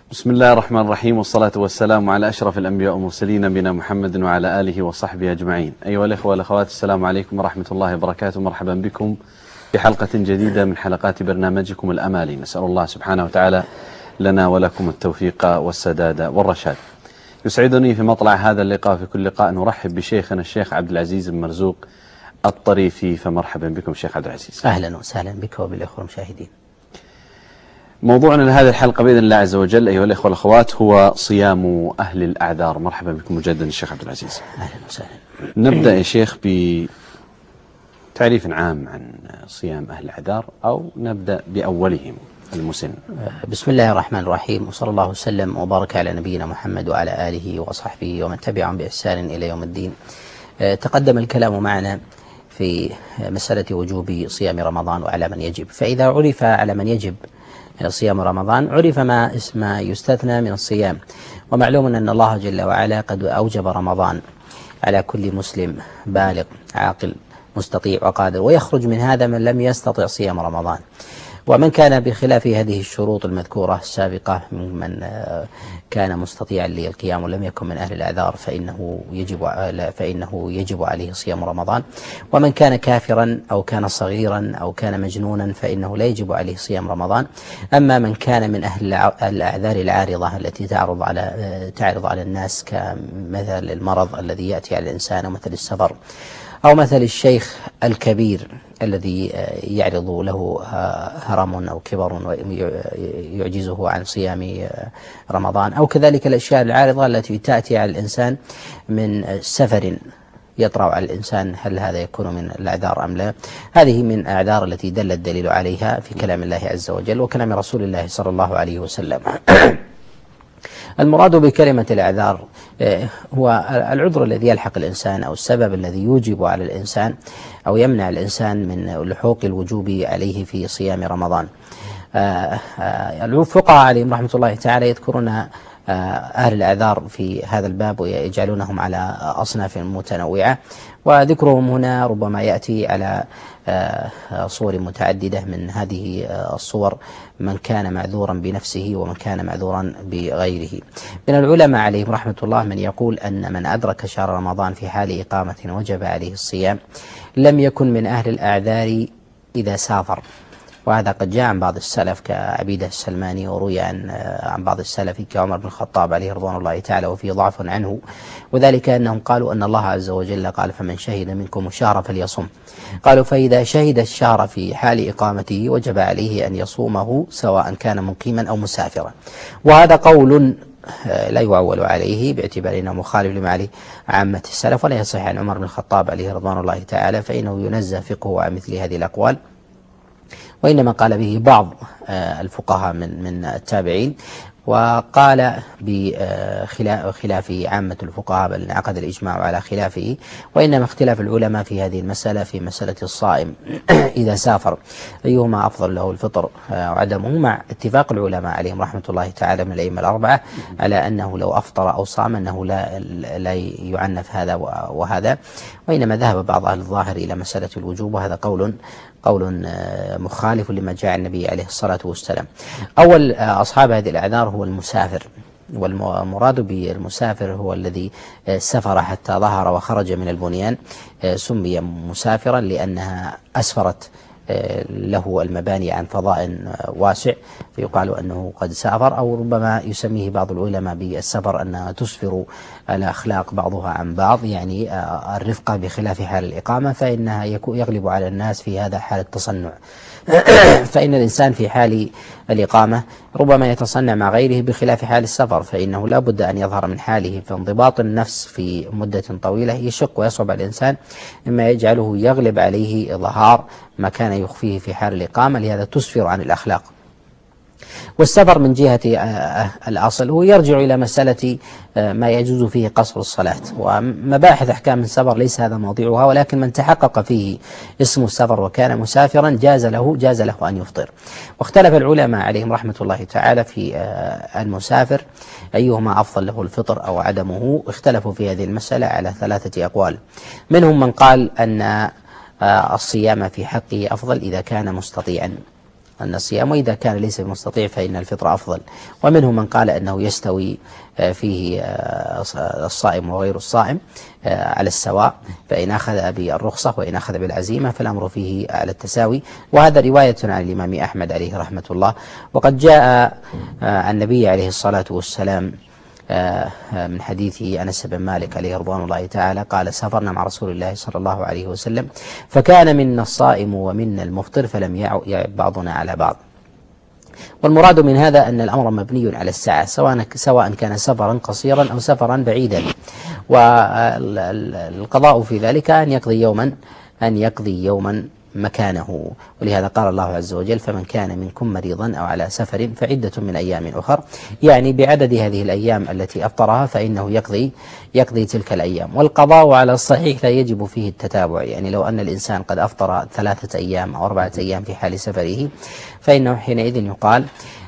بسم الله الرحمن الرحيم، والصلاة والسلام على أشرف الأنبياء والمرسلين نبينا محمد وعلى آله وصحبه أجمعين. أيها الإخوة والأخوات، السلام عليكم ورحمة الله وبركاته. مرحبا بكم في حلقة جديدة من حلقات برنامجكم الأمالي. نسأل الله سبحانه وتعالى لنا ولكم التوفيق والسداد والرشاد. يسعدني في مطلع هذا اللقاء في كل لقاء نرحب بشيخنا الشيخ عبد العزيز بن مرزوق الطريفي، فمرحبا بكم شيخ عبد العزيز. أهلا وسهلا بك وبالأخوة المشاهدين. موضوعنا لهذه الحلقة بإذن الله عز وجل أيها الإخوة والأخوات هو صيام أهل الأعذار. مرحبا بكم مجددا الشيخ عبد العزيز. أهلا وسهلا. نبدأ يا شيخ بتعريف عام عن صيام أهل الأعذار، أو نبدأ بأولهم المسن. بسم الله الرحمن الرحيم، وصلى الله وسلم وبارك على نبينا محمد وعلى آله وصحبه ومن تبعهم بإحسان إلى يوم الدين. تقدم الكلام معنا في مسألة وجوب صيام رمضان وعلى من يجب. فإذا عرف على من يجب صيام رمضان عرف ما يستثنى من الصيام. ومعلوم أن الله جل وعلا قد أوجب رمضان على كل مسلم بالغ عاقل مستطيع وقادر، ويخرج من هذا من لم يستطع صيام رمضان. ومن كان بخلاف هذه الشروط المذكورة السابقة ممن كان مستطيعا للقيام ولم يكن من أهل الأعذار فإنه يجب عليه صيام رمضان. ومن كان كافرا أو كان صغيرا أو كان مجنونا فإنه لا يجب عليه صيام رمضان. أما من كان من أهل الأعذار العارضة التي تعرض على الناس، كمثل المرض الذي يأتي على الإنسان، ومثل السفر، أو مثل الشيخ الكبير الذي يعرض له هرم أو كبر ويعجزه عن صيام رمضان، أو كذلك الأشياء العارضة التي تأتي على الإنسان من سفر يطرأ على الإنسان، هل هذا يكون من الأعذار أم لا؟ هذه من الأعذار التي دل الدليل عليها في كلام الله عز وجل وكلام رسول الله صلى الله عليه وسلم. المراد بكلمة الأعذار هو العذر الذي يلحق الإنسان أو السبب الذي يوجب على الإنسان أو يمنع الإنسان من لحوق الوجوب عليه في صيام رمضان. الفقهاء عليهم رحمة الله تعالى يذكرون أهل الأعذار في هذا الباب ويجعلونهم على أصناف متنوعة، وذكرهم هنا ربما يأتي على صور متعددة. من هذه الصور من كان معذورا بنفسه ومن كان معذورا بغيره. من العلماء عليهم رحمة الله من يقول أن من أدرك شهر رمضان في حال إقامة وجب عليه الصيام لم يكن من أهل الأعذار إذا سافر، وهذا قد جاء عن بعض السلف كعبيدة السلماني، وروي عن بعض السلف كعمر بن الخطاب عليه رضوان الله تعالى، وفيه ضعف عنه. وذلك أنهم قالوا أن الله عز وجل قال: فمن شهد منكم الشهر فليصم. قالوا: فإذا شهد الشهر في حال إقامته وجب عليه أن يصومه سواء كان مقيما أو مسافرا. وهذا قول لا يعول عليه باعتبار أنه مخالف لما عليه عامة السلف، ولا يصح عن عمر بن الخطاب عليه رضوان الله تعالى، فإنه ينزه فقهه عن مثل هذه الأقوال، وإنما قال به بعض الفقهاء من التابعين، وقال بخلاف عامة الفقهاء، بل انعقد الإجماع على خلافه. وإنما اختلاف العلماء في هذه المسألة في مسألة الصائم إذا سافر أيهما أفضل له الفطر وعدمه، مع اتفاق العلماء عليهم رحمة الله تعالى من الأئمة الأربعة على أنه لو أفطر أو صام أنه لا يعنف هذا وهذا. وإنما ذهب بعض أهل الظاهر إلى مسألة الوجوب، وهذا قول مخالف لما جاء النبي عليه الصلاة والسلام. أول أصحاب هذه الأعذار هو المسافر، والمراد بالمسافر هو الذي سافر حتى ظهر وخرج من البنيان، سمي مسافرا لأنها أسفرت له المباني عن فضاء واسع، فيقال أنه قد سافر. أو ربما يسميه بعض العلماء بالسفر أنها تسفر الأخلاق بعضها عن بعض، يعني الرفقة بخلاف حال الإقامة، فإنها يغلب على الناس في هذا حال التصنع. فإن الإنسان في حال الإقامة ربما يتصنع مع غيره بخلاف حال السفر، فإنه لا بد أن يظهر من حاله. فانضباط النفس في مدة طويلة يشق ويصعب على الإنسان، مما يجعله يغلب عليه إظهار ما كان يخفيه في حال الإقامة، لهذا تسفر عن الأخلاق. والسفر من جهة الأصل هو يرجع إلى مسألة ما يجوز فيه قصر الصلاة، ومباحث أحكام السفر ليس هذا موضوعها، ولكن من تحقق فيه اسم السفر وكان مسافرا جاز له أن يفطر. واختلف العلماء عليهم رحمة الله تعالى في المسافر أيهما أفضل له الفطر أو عدمه. اختلفوا في هذه المسألة على 3 أقوال. منهم من قال أن الصيام في حقه أفضل إذا كان مستطيعا، الصيام، وإذا كان ليس بمستطيع فإن الفطر أفضل. ومنهم من قال أنه يستوي فيه الصائم وغير الصائم على السواء، فإن أخذ بالرخصة وإن أخذ بالعزيمة فالأمر فيه على التساوي. وهذا رواية عن الإمام أحمد عليه رحمة الله. وقد جاء عن النبي عليه الصلاة والسلام من حديث أنس بن مالك عليه رضوان الله تعالى قال: سافرنا مع رسول الله صلى الله عليه وسلم فكان منا الصائم ومنا المفطر فلم يعب بعضنا على بعض. والمراد من هذا أن الأمر مبني على السعة، سواء كان سفرا قصيرا أو سفرا بعيدا، والقضاء في ذلك أن يقضي يوما مكانه. ولهذا قال الله عز وجل: فمن كان منكم مريضا أو على سفر فعدة من أيام أخر، يعني بعدد هذه الأيام التي أفطرها فإنه يقضي تلك الأيام. والقضاء على الصحيح لا يجب فيه التتابع، يعني لو أن الإنسان قد أفطر 3 أيام أو 4 أيام في حال سفره فإنه حينئذ يقال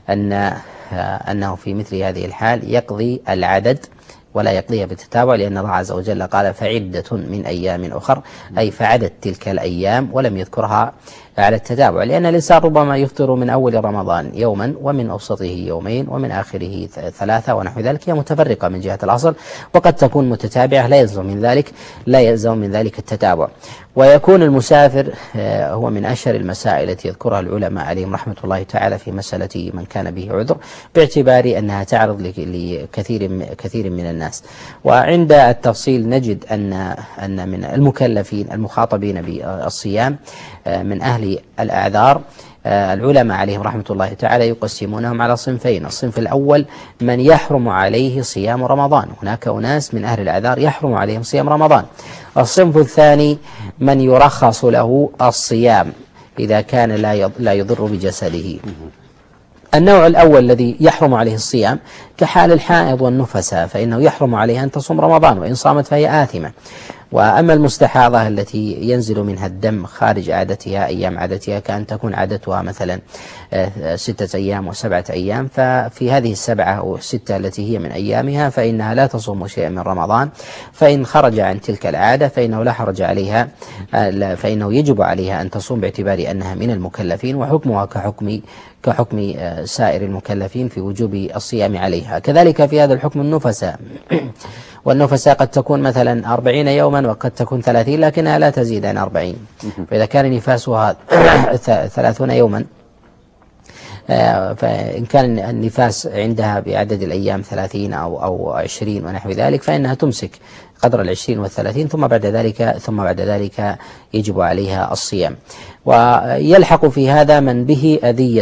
أنه في مثل هذه الحال يقضي العدد ولا يقضيها بالتتابع، لأن الله عز وجل قال: فعدة من أيام أخر، أي فعدت تلك الأيام ولم يذكرها على التتابع، لأن الإنسان ربما يفطر من أول رمضان يوما ومن أوسطه يومين ومن آخره 3 ونحو ذلك، هي متفرقة من جهة الأصل، وقد تكون متتابعة لا يلزم من ذلك التتابع. ويكون المسافر هو من أشهر المسائل التي يذكرها العلماء عليهم رحمة الله تعالى في مسألة من كان به عذر، باعتبار أنها تعرض لكثير من الناس. وعند التفصيل نجد أن من المكلفين المخاطبين بالصيام من أهل الأعذار العلماء عليهم رحمة الله تعالى يقسمونهم على صنفين. الصنف الأول من يحرم عليه صيام رمضان، هناك أناس من أهل الأعذار يحرم عليهم صيام رمضان. الصنف الثاني من يرخص له الصيام إذا كان لا يضر بجسده. النوع الأول الذي يحرم عليه الصيام كحال الحائض والنفساء، فإنه يحرم عليها أن تصوم رمضان، وإن صامت فهي آثمة. وأما المستحاضة التي ينزل منها الدم خارج عادتها أيام عادتها، كأن تكون عادتها مثلا 6 أيام و7 أيام، ففي هذه 7 أو 6 التي هي من أيامها فإنها لا تصوم شيئا من رمضان. فإن خرج عن تلك العادة فإنه لا حرج عليها، فإنه يجب عليها أن تصوم باعتبار أنها من المكلفين، وحكمها كحكم سائر المكلفين في وجوب الصيام عليها. كذلك في هذا الحكم النفساء، والنفساء قد تكون مثلا 40 يوما وقد تكون 30، لكنها لا تزيد عن 40. فإذا كان نفاسها 30 يوما، فإن كان النفاس عندها بعدد الأيام 30 أو 20 ونحو ذلك، فإنها تمسك قدر 20 و30، ثم بعد ذلك يجب عليها الصيام. ويلحق في هذا من به أذية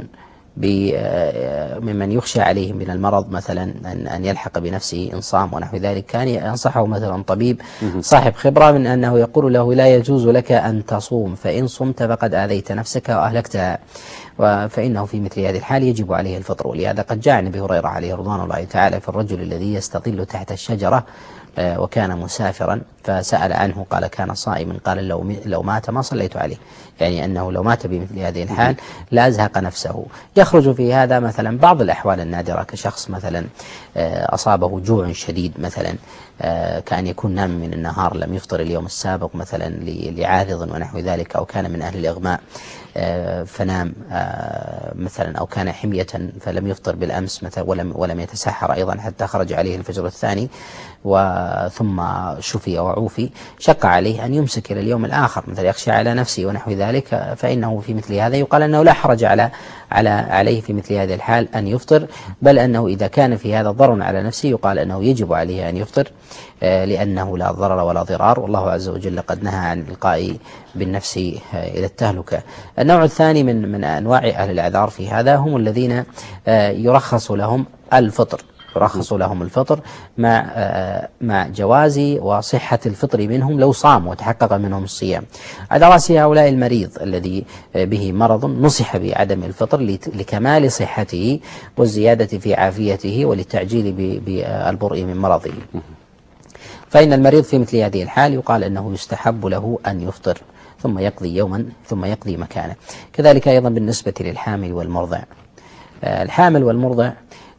ممن يخشى عليه من المرض، مثلا أن يلحق بنفسه إن صام ونحو ذلك. كان ينصحه مثلا طبيب صاحب خبرة من أنه يقول له: لا يجوز لك أن تصوم، فإن صمت فقد آذيت نفسك وأهلكتها، فإنه في مثل هذه الحال يجب عليه الفطر. ولهذا قد جاء عن أبي هريرة عليه رضوان الله تعالى في الرجل الذي يستظل تحت الشجرة وكان مسافرا، فسأل عنه قال: كان صائما. قال: لو مات ما صليت عليه، يعني أنه لو مات بمثل هذه الحال لا أزهق نفسه. يخرج في هذا مثلا بعض الأحوال النادرة، كشخص مثلا أصابه جوع شديد مثلا، كأن يكون نام من النهار لم يفطر اليوم السابق مثلا لعارض ونحو ذلك، أو كان من أهل الإغماء فنام مثلا، أو كان حمية فلم يفطر بالأمس مثلا ولم يتسحر أيضا حتى خرج عليه الفجر الثاني ثم شفي وعوفي، شق عليه أن يمسك إلى اليوم الآخر، مثلا يخشى على نفسه ونحو ذلك، فإنه في مثل هذا يقال أنه لا حرج عليه في مثل هذه الحال أن يفطر، بل أنه إذا كان في هذا ضرر على نفسه يقال أنه يجب عليه أن يفطر، لأنه لا ضرر ولا ضرار، والله عز وجل قد نهى عن الإلقاء بالنفس إلى التهلكة. النوع الثاني من أنواع أهل الأعذار في هذا هم الذين يرخص لهم الفطر مع جواز وصحة الفطر منهم لو صام وتحقق منهم الصيام. على رأس هؤلاء المريض الذي به مرض نصح بعدم الفطر لكمال صحته والزيادة في عافيته وللتعجيل بالبرء من مرضه. فإن المريض في مثل هذه الحال يقال أنه يستحب له أن يفطر ثم يقضي يوما ثم يقضي مكانه. كذلك أيضا بالنسبة للحامل والمرضع. الحامل والمرضع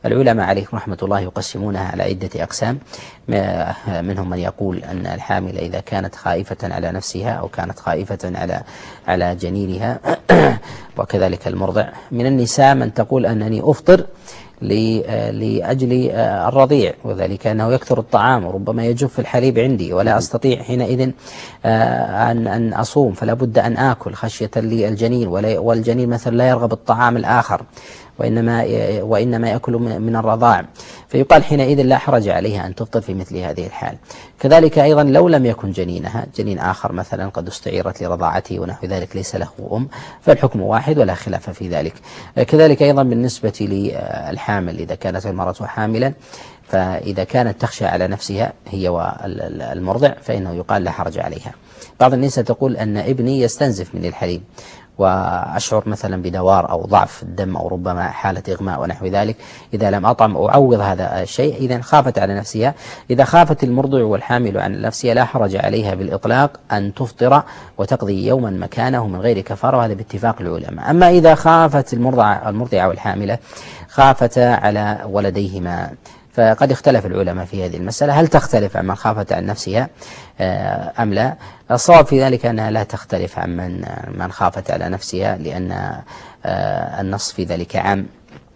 العلماء عليهم رحمة الله يقسمونها على عدة أقسام. منهم من يقول أن الحامل إذا كانت خائفة على نفسها أو كانت خائفة على جنينها وكذلك المرضع. من النساء من تقول أنني أفطر لأجل الرضيع، وذلك أنه يكثر الطعام وربما يجف الحليب عندي ولا أستطيع حينئذ أن أصوم، فلا بد أن آكل خشية للجنين، والجنين مثلا لا يرغب الطعام الآخر وإنما يأكل من الرضاع، فيقال حينئذ لا حرج عليها أن تفطر في مثل هذه الحال. كذلك أيضا لو لم يكن جنينها جنين آخر مثلا قد استعيرت لرضاعته ونحو ذلك ليس له أم، فالحكم واحد ولا خلاف في ذلك. كذلك أيضا بالنسبة للحامل إذا كانت المرأة حاملا، فإذا كانت تخشى على نفسها هي والمرضع فإنه يقال لا حرج عليها. بعض النساء تقول أن ابني يستنزف من الحليب وأشعر مثلا بدوار أو ضعف الدم أو ربما حالة إغماء ونحو ذلك، إذا لم أطعم أعوض هذا الشيء. إذا خافت على نفسها، إذا خافت المرضع والحامل عن نفسها لا حرج عليها بالإطلاق أن تفطر وتقضي يوما مكانه من غير كفارة، وهذا باتفاق العلماء. أما إذا خافت المرضعة والحاملة خافتا على ولديهما، فقد اختلف العلماء في هذه المسألة، هل تختلف عن من خافت عن نفسها أم لا؟ الصواب في ذلك أنها لا تختلف عن من خافت على نفسها، لأن النص في ذلك عام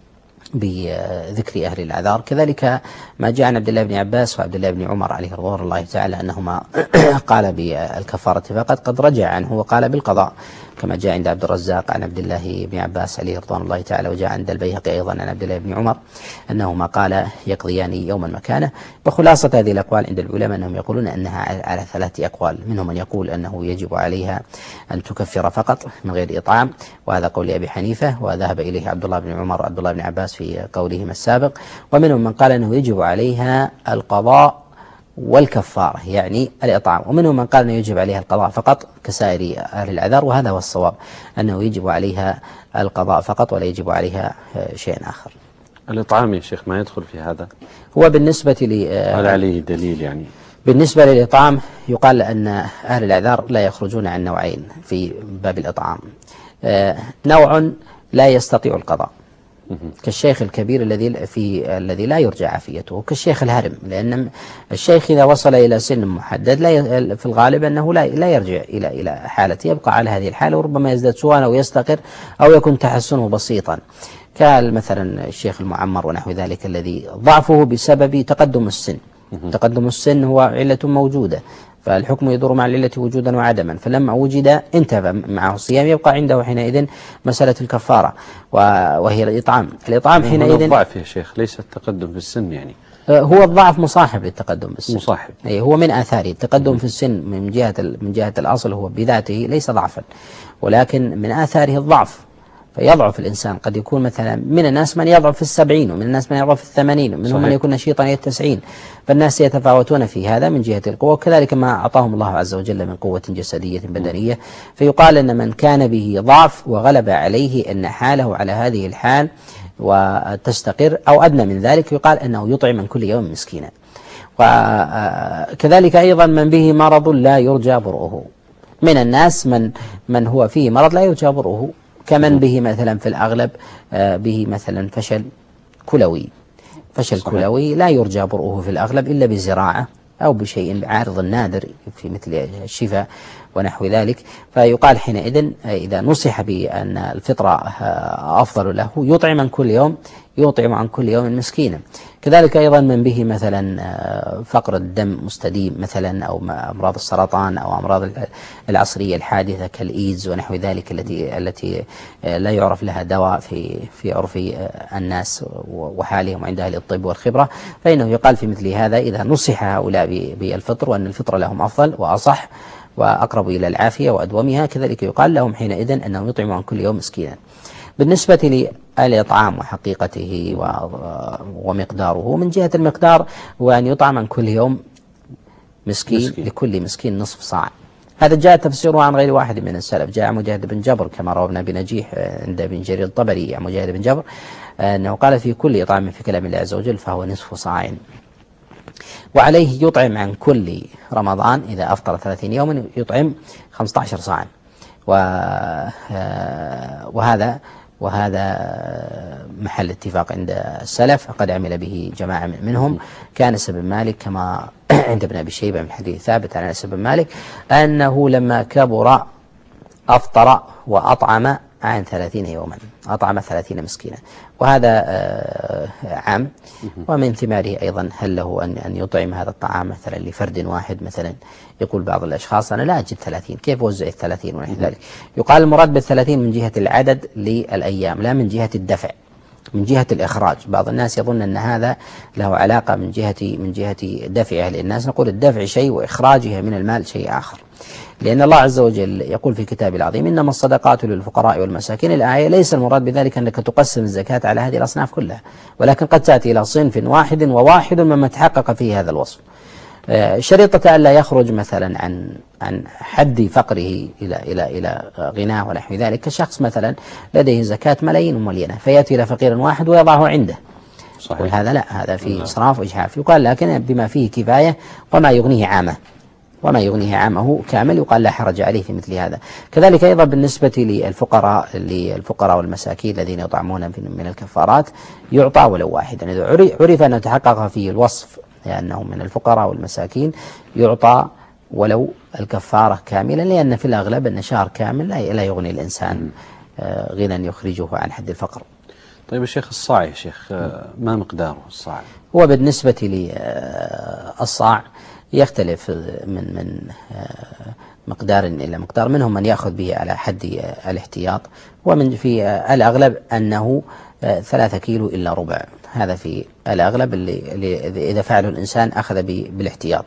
بذكر أهل الأعذار. كذلك ما جاء عن عبد الله بن عباس وعبد الله بن عمر عليه رضوان الله تعالى أنهما قال بالكفارة فقط، قد رجع عنه وقال بالقضاء، كما جاء عند عبد الرزاق عن عبد الله بن عباس عليه رضوان الله تعالى، وجاء عند البيهقي أيضا عن عبد الله بن عمر أنهما قال يقضيان يوما مكانه. وخلاصة هذه الأقوال عند العلماء أنهم يقولون أنها على 3 أقوال. منهم من يقول أنه يجب عليها أن تكفر فقط من غير إطعام، وهذا قول أبي حنيفة وذهب إليه عبد الله بن عمر وعبد الله بن عباس في قولهما السابق. ومنهم من قال أنه يجب عليها القضاء والكفارة يعني الإطعام، ومنهم من قال أنه يجب عليها القضاء فقط كسائر أهل الأعذار، وهذا هو الصواب أنه يجب عليها القضاء فقط ولا يجب عليها شيء آخر. الإطعام يا شيخ ما يدخل في هذا؟ هو بالنسبة هل عليه دليل يعني؟ بالنسبة للإطعام يقال أن أهل الأعذار لا يخرجون عن نوعين في باب الإطعام. نوع لا يستطيع القضاء كالشيخ الكبير الذي لا يرجى عافيته، كالشيخ الهرم، لأن الشيخ إذا وصل إلى سن محدد في الغالب أنه لا يرجع إلى حالته، يبقى على هذه الحالة وربما يزداد سوءا أو يستقر أو يكون تحسنه بسيطا، مثلا الشيخ المعمر ونحو ذلك الذي ضعفه بسبب تقدم السن. تقدم السن هو علة موجودة، فالحكم يدور مع العلة وجودا وعدما، فلما وجد انتهى معه الصيام، يبقى عنده حينئذ مسألة الكفارة وهي الإطعام. الإطعام حينئذ الضعف يا شيخ ليس التقدم في السن، يعني هو الضعف مصاحب للتقدم في السن، مصاحب، أي هو من آثاره. التقدم في السن من جهة الأصل هو بذاته ليس ضعفا، ولكن من آثاره الضعف، فيضعف الإنسان. قد يكون مثلا من الناس من يضعف في 70، ومن الناس من يضعف في 80، ومنهم من يكون نشيطا إلى 90، فالناس يتفاوتون في هذا من جهة القوة، وكذلك ما أعطاهم الله عز وجل من قوة جسدية بدنية. فيقال أن من كان به ضعف وغلب عليه أن حاله على هذه الحال وتستقر أو أدنى من ذلك، يقال أنه يطعم من كل يوم مسكينا. وكذلك أيضا من به مرض لا يرجى برؤه، من الناس من هو فيه مرض لا يرجى برؤه، كمن به مثلا في الأغلب به مثلا فشل كلوي. فشل كلوي لا يرجى برؤه في الأغلب إلا بزراعة أو بشيء عارض نادر في مثل الشفاء ونحو ذلك، فيقال حينئذ إذا نصح بأن الفطرة أفضل له يطعم عن كل يوم مسكينا. كذلك أيضا من به مثلا فقر الدم مستديم مثلا، أو أمراض السرطان أو أمراض العصرية الحادثة كالإيدز ونحو ذلك التي لا يعرف لها دواء في عرف الناس وحالهم عند أهل الطب والخبرة، فإنه يقال في مثل هذا إذا نصح هؤلاء بالفطر وأن الفطر لهم أفضل وأصح وأقرب إلى العافية وأدومها، كذلك يقال لهم حينئذ أنهم يطعموا عن كل يوم مسكينا. بالنسبة للإطعام وحقيقته ومقداره، من جهة المقدار هو أن يطعم عن كل يوم مسكين. لكل مسكين نصف صاع. هذا جاء تفسيره عن غير واحد من السلف. جاء مجاهد بن جبر كما روى ابن أبي نجيح عند ابن جرير الطبري عن مجاهد بن جبر أنه قال في كل إطعام في كلام الله عز وجل فهو نصف صاع، وعليه يطعم عن كل رمضان إذا أفطر 30 يوما يطعم 15 صاعا. وهذا وهذا محل اتفاق عند السلف، قد عمل به جماعة منهم. كان أنس بن مالك كما عند ابن أبي شيبة من حديث ثابت عن أنس بن مالك أنه لما كبر أفطر وأطعم عن 30 يوما، أطعم 30 مسكينا، وهذا عام. ومن ثماره أيضا هل له أن يطعم هذا الطعام مثلا لفرد واحد؟ مثلا يقول بعض الأشخاص أنا لا أجد 30، كيف أوزع 30 ونحو ذلك؟ يقال المراد بال30 من جهة العدد للأيام، لا من جهة الدفع، من جهة الإخراج. بعض الناس يظن أن هذا له علاقة من جهة دفعها للناس، نقول الدفع شيء وإخراجها من المال شيء آخر، لأن الله عز وجل يقول في كتابه العظيم إنما الصدقات للفقراء والمساكين. الآية ليس المراد بذلك أنك تقسم الزكاة على هذه الأصناف كلها، ولكن قد تأتي إلى صنف واحد وواحد مما تحقق فيه هذا الوصف، شريطة ألا يخرج مثلا عن حد فقره إلى غناه ونحو ذلك، كشخص مثلا لديه زكاة ملايين ومليانة فيأتي إلى فقير واحد ويضعه عنده، صحيح. هذا لا، هذا فيه إسراف وإجحاف. يقال لكن بما فيه كفاية وما يغنيه عامه، وما يغنيه عامه كامل، يقال لا حرج عليه في مثل هذا. كذلك أيضا بالنسبة للفقراء والمساكين الذين يطعمون من الكفارات يعطى ولو واحدا، إذا عرف أن تحقق فيه الوصف لأنه من الفقراء والمساكين يعطى ولو الكفارة كاملا، لأن في الأغلب أن شهر كامل لا يغني الإنسان غنى يخرجه عن حد الفقر. طيب الشيخ الصاع يا شيخ ما مقداره الصاع؟ هو بالنسبة للصاع يختلف من مقدار إلى مقدار، منهم من يأخذ به على حد الاحتياط، ومن في الأغلب أنه 3 كيلو إلا ربع، هذا في الأغلب اللي إذا فعله الإنسان أخذ بالاحتياط.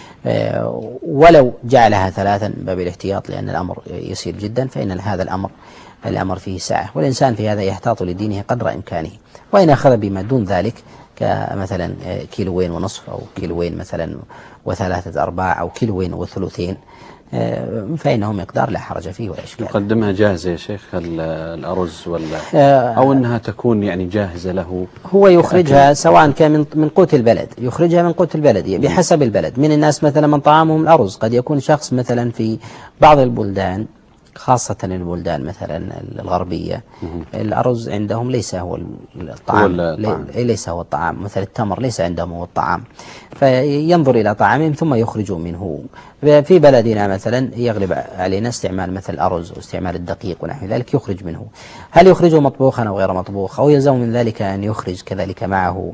ولو جعلها 3 باب الاحتياط لأن الأمر يسير جدا، فإن هذا الأمر فيه سعة، والإنسان في هذا يحتاط لدينه قدر إمكانه. وإن أخذ بما دون ذلك كمثلا 2.5 كيلو أو 2 كيلو مثلا و3/4 أو 2 كيلو و3، فإنه مقدار لا حرج فيه ولا إشكال. يقدمها جاهزة يا شيخ الأرز ولا أو أنها تكون يعني جاهزة له؟ هو يخرجها سواء كان من قوت البلد، يخرجها من قوت البلد بحسب البلد. من الناس مثلا من طعامهم الأرز، قد يكون شخص مثلا في بعض البلدان خاصة البلدان مثلا الغربية الأرز عندهم ليس هو الطعام، ليس هو الطعام، مثل التمر ليس عندهم هو الطعام، فينظر إلى طعامهم ثم يخرجوا منه. في بلدنا مثلا يغلب علينا استعمال مثل الأرز واستعمال الدقيق ونحو ذلك، يخرج منه. هل يخرجه مطبوخا أو غير مطبوخ، أو يلزم من ذلك أن يخرج كذلك معه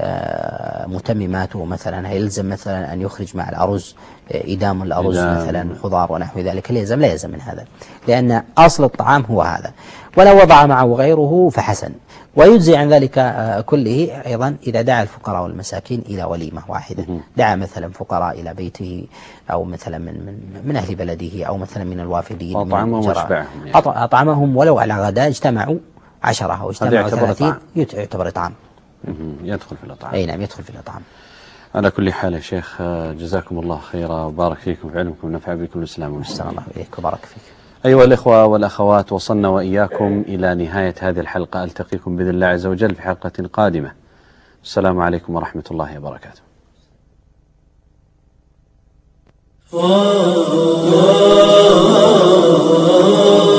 متمماته؟ مثلا يلزم مثلا أن يخرج مع الأرز إدام الأرز مثلا خضار ونحو ذلك، لا يلزم من هذا، لأن أصل الطعام هو هذا. ولو وضع معه غيره فحسن. ويجزي عن ذلك كله أيضا إذا دعا الفقراء والمساكين إلى وليمة واحدة، دعا مثلا فقراء إلى بيته أو مثلا من أهل بلده أو مثلا من الوافدين، أطعمهم واشبعهم، أطعمهم ولو على غداء اجتمعوا 10 أو اجتمعوا 30 يعتبر طعام، يدخل في الأطعام. أي نعم يدخل في الأطعام. على كل حال يا شيخ جزاكم الله خيرا وبارك فيكم في علمكم ونفع بكم الإسلام والمسلمين. الله إليك وبارك فيك. أيها الإخوة والأخوات، وصلنا وإياكم إلى نهاية هذه الحلقة. ألتقيكم بإذن الله عز وجل في حلقة قادمة. السلام عليكم ورحمة الله وبركاته.